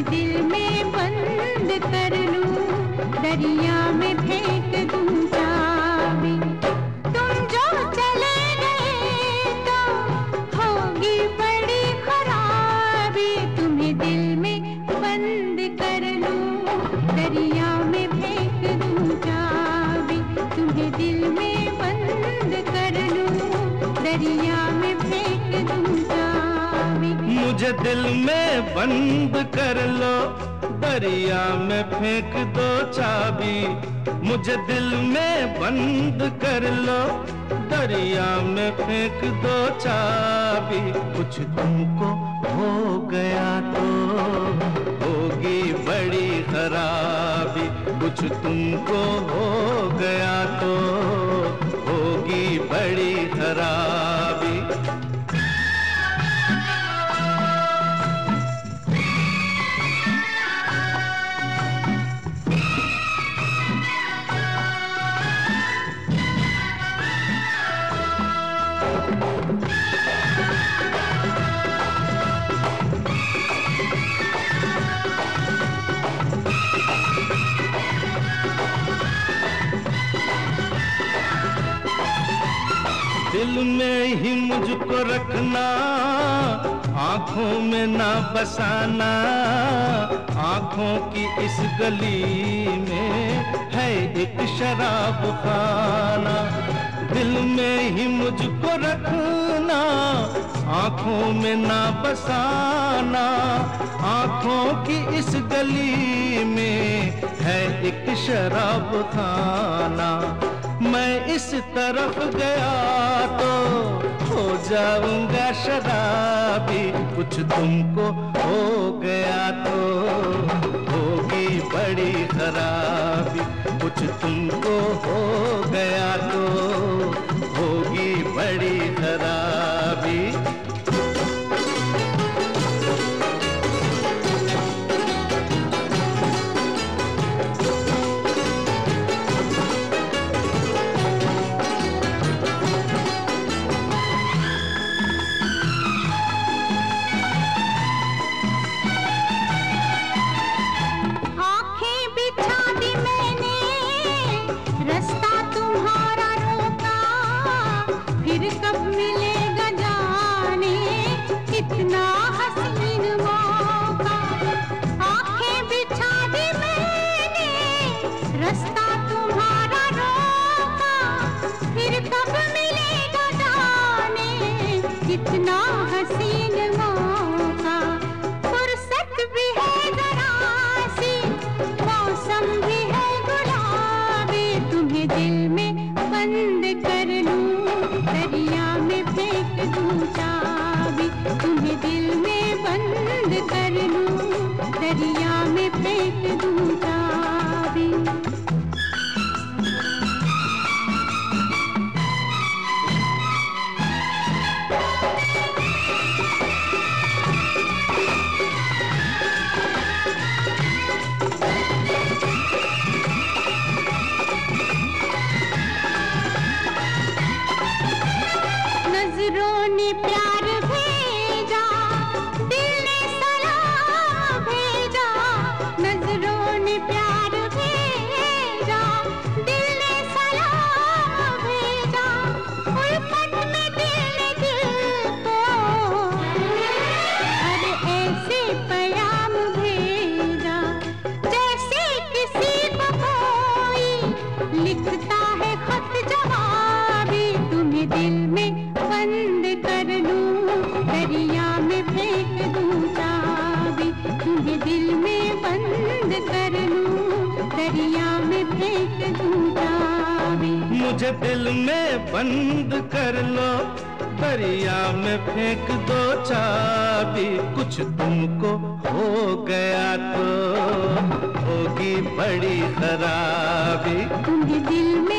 तुम्हें दिल में बंद कर लूं, दरिया में फेंक दूं चाबी। तुम जो चले गए तो होगी बड़ी खराबी, तुम्हें दिल में बंद कर लूं, दरिया में फेंक दूं चाबी। तुम्हें दिल में बंद कर लूं, दरिया में फेंक दूं चाबी। मुझे दिल में बंद कर लो, दरिया में फेंक दो चाबी। मुझे दिल में बंद कर लो, दरिया में फेंक दो चाबी। कुछ तुमको हो गया तो होगी बड़ी खराबी, कुछ तुमको हो गया तो होगी बड़ी खराबी। दिल में ही मुझको रखना, आंखों में ना बसाना। आंखों की इस गली में है एक शराब खाना। दिल में ही मुझको रखना, आंखों में ना बसाना। आंखों की इस गली में है एक शराब खाना। मैं इस तरफ गया तो हो जाऊंगा शराबी, कुछ तुमको हो गया तो होगी बड़ी खराबी। कुछ तुमको हो गया तो होगी बड़ी खराबी। रास्ता तुम्हारा रोका, फिर कब मिलेगा जाने, कितना हसीन मौका। फुर्सत भी है जरा सी, मौसम भी है गुलाबी। तुम्हें दिल में बंद कर लूं, दरिया में फेंक दूं चाबी। तुम्हें दिल में बंद कर लूं, दरिया में फेंक दूं चाबी। नजरों ने प्यार भेजा, दिल ने सलाम भेजा। नजरों ने प्यार भेजा, दिल ने सलाम भेजा। उल्फत में दिल ने दिल को हर ऐसे पैगाम भेजा, जैसे किसी को कोई लिखता है खत जवाबी। तुम्हें दिल में बंद कर लूं, दरिया में फेंक दूं चाबी। तुम्हें दिल में बंद कर लूं, दरिया में फेंक दूं चाबी। मुझे दिल में बंद कर लो, दरिया में फेंक दो चाबी। कुछ तुमको हो गया तो होगी बड़ी खराबी। तुम्हें दिल